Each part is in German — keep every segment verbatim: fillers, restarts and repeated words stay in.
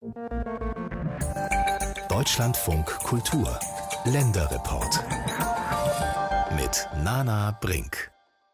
Deutschlandfunk Kultur Länderreport mit Nana Brink.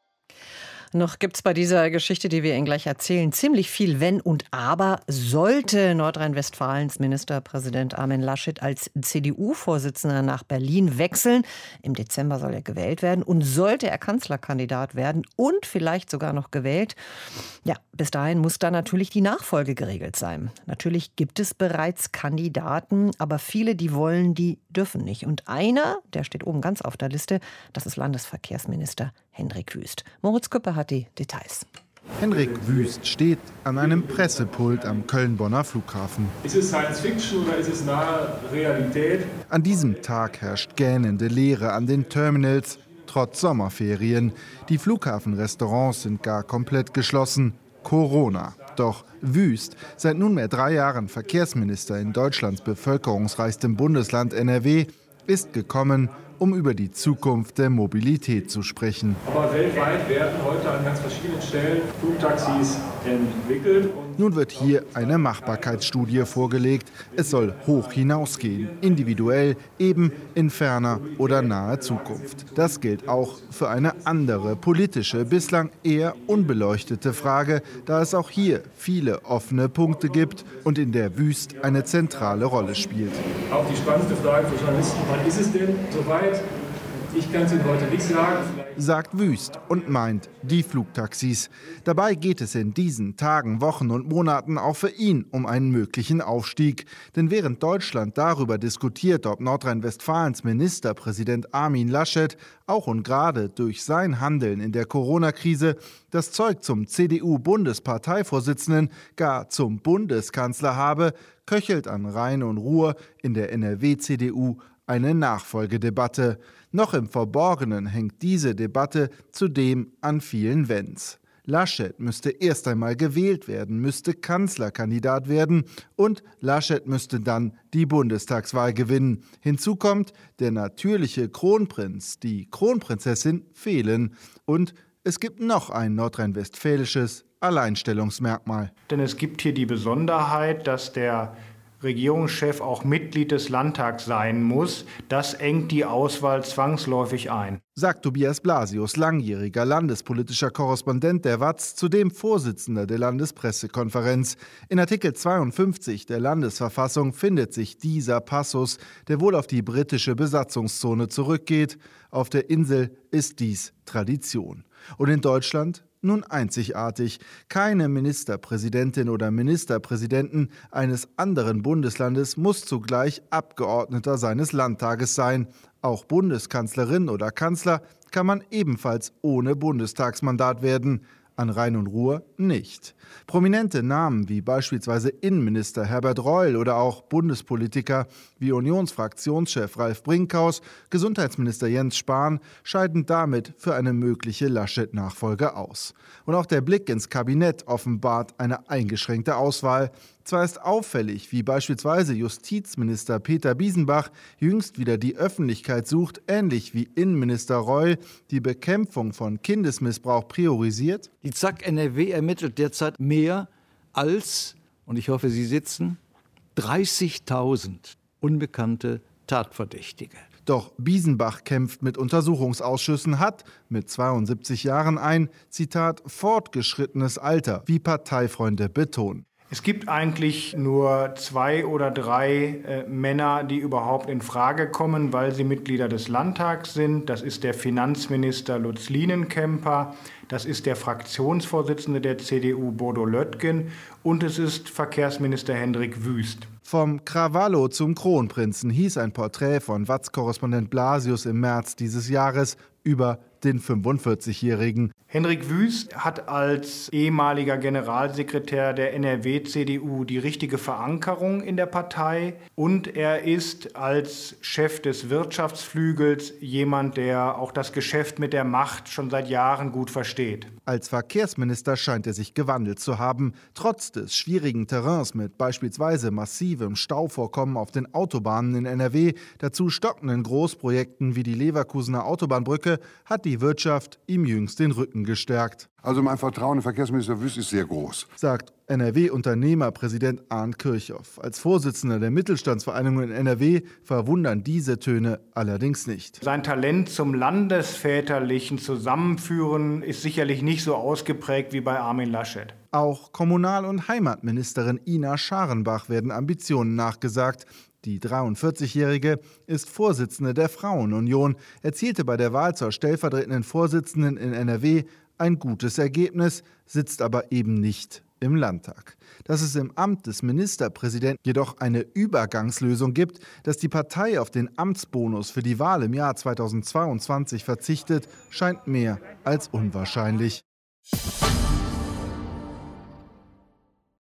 Noch gibt es bei dieser Geschichte, die wir Ihnen gleich erzählen, ziemlich viel Wenn und Aber. Sollte Nordrhein-Westfalens Ministerpräsident Armin Laschet als C D U-Vorsitzender nach Berlin wechseln, im Dezember soll er gewählt werden, und sollte er Kanzlerkandidat werden und vielleicht sogar noch gewählt, ja, bis dahin muss da natürlich die Nachfolge geregelt sein. Natürlich gibt es bereits Kandidaten, aber viele, die wollen, die dürfen nicht. Und einer, der steht oben ganz auf der Liste, das ist Landesverkehrsminister Hendrik Wüst. Moritz Küpper hat die Details. Hendrik Wüst steht an einem Pressepult am Köln-Bonner Flughafen. Ist es Science Fiction oder ist es nahe Realität? An diesem Tag herrscht gähnende Leere an den Terminals, trotz Sommerferien. Die Flughafenrestaurants sind gar komplett geschlossen. Corona. Doch Wüst, seit nunmehr drei Jahren Verkehrsminister in Deutschlands bevölkerungsreichstem Bundesland N R W, ist gekommen, um über die Zukunft der Mobilität zu sprechen. Aber weltweit werden heute an ganz verschiedenen Stellen Flugtaxis entwickelt. Nun wird hier eine Machbarkeitsstudie vorgelegt. Es soll hoch hinausgehen, individuell, eben in ferner oder naher Zukunft. Das gilt auch für eine andere politische, bislang eher unbeleuchtete Frage, da es auch hier viele offene Punkte gibt und in der Wüst eine zentrale Rolle spielt. Auch die spannendste Frage für Journalisten, wann ist es denn soweit? Ich kann es Ihnen heute nicht sagen. Sagt Wüst und meint die Flugtaxis. Dabei geht es in diesen Tagen, Wochen und Monaten auch für ihn um einen möglichen Aufstieg. Denn während Deutschland darüber diskutiert, ob Nordrhein-Westfalens Ministerpräsident Armin Laschet auch und gerade durch sein Handeln in der Corona-Krise das Zeug zum C D U-Bundesparteivorsitzenden, gar zum Bundeskanzler habe, köchelt an Rhein und Ruhr in der N R W-C D U eine Nachfolgedebatte. Noch im Verborgenen hängt diese Debatte zudem an vielen Wenns. Laschet müsste erst einmal gewählt werden, müsste Kanzlerkandidat werden und Laschet müsste dann die Bundestagswahl gewinnen. Hinzu kommt, der natürliche Kronprinz, die Kronprinzessin fehlen. Und es gibt noch ein nordrhein-westfälisches Alleinstellungsmerkmal. Denn es gibt hier die Besonderheit, dass der Regierungschef auch Mitglied des Landtags sein muss. Das engt die Auswahl zwangsläufig ein. Sagt Tobias Blasius, langjähriger landespolitischer Korrespondent der W A Z, zudem Vorsitzender der Landespressekonferenz. In Artikel zweiundfünfzig der Landesverfassung findet sich dieser Passus, der wohl auf die britische Besatzungszone zurückgeht. Auf der Insel ist dies Tradition. Und in Deutschland? Nun einzigartig. Keine Ministerpräsidentin oder Ministerpräsidenten eines anderen Bundeslandes muss zugleich Abgeordneter seines Landtages sein. Auch Bundeskanzlerin oder Kanzler kann man ebenfalls ohne Bundestagsmandat werden. An Rhein und Ruhr nicht. Prominente Namen wie beispielsweise Innenminister Herbert Reul oder auch Bundespolitiker wie Unionsfraktionschef Ralf Brinkhaus, Gesundheitsminister Jens Spahn scheiden damit für eine mögliche Laschet-Nachfolge aus. Und auch der Blick ins Kabinett offenbart eine eingeschränkte Auswahl. Zwar ist auffällig, wie beispielsweise Justizminister Peter Biesenbach jüngst wieder die Öffentlichkeit sucht, ähnlich wie Innenminister Reul die Bekämpfung von Kindesmissbrauch priorisiert. Die Z A K N R W ermittelt derzeit mehr als, und ich hoffe, Sie sitzen, dreißigtausend unbekannte Tatverdächtige. Doch Biesenbach kämpft mit Untersuchungsausschüssen, hat mit zweiundsiebzig Jahren ein, Zitat, fortgeschrittenes Alter, wie Parteifreunde betonen. Es gibt eigentlich nur zwei oder drei äh, Männer, die überhaupt in Frage kommen, weil sie Mitglieder des Landtags sind. Das ist der Finanzminister Lutz Lienenkemper, das ist der Fraktionsvorsitzende der C D U Bodo Löttgen und es ist Verkehrsminister Hendrik Wüst. Vom Krawallo zum Kronprinzen hieß ein Porträt von W A Z-Korrespondent Blasius im März dieses Jahres über den fünfundvierzigjährigen. Hendrik Wüst hat als ehemaliger Generalsekretär der N R W-C D U die richtige Verankerung in der Partei und er ist als Chef des Wirtschaftsflügels jemand, der auch das Geschäft mit der Macht schon seit Jahren gut versteht. Als Verkehrsminister scheint er sich gewandelt zu haben. Trotz des schwierigen Terrains mit beispielsweise massivem Stauvorkommen auf den Autobahnen in N R W, dazu stockenden Großprojekten wie die Leverkusener Autobahnbrücke, hat die die Wirtschaft ihm jüngst den Rücken gestärkt. Also mein Vertrauen in Verkehrsminister Wüst ist sehr groß, sagt N R W-Unternehmerpräsident Arndt Kirchhoff. Als Vorsitzender der Mittelstandsvereinigung in N R W verwundern diese Töne allerdings nicht. Sein Talent zum landesväterlichen Zusammenführen ist sicherlich nicht so ausgeprägt wie bei Armin Laschet. Auch Kommunal- und Heimatministerin Ina Scharenbach werden Ambitionen nachgesagt. Die dreiundvierzigjährige ist Vorsitzende der Frauenunion, erzielte bei der Wahl zur stellvertretenden Vorsitzenden in N R W ein gutes Ergebnis, sitzt aber eben nicht im Landtag. Dass es im Amt des Ministerpräsidenten jedoch eine Übergangslösung gibt, dass die Partei auf den Amtsbonus für die Wahl im Jahr zweitausendzweiundzwanzig verzichtet, scheint mehr als unwahrscheinlich.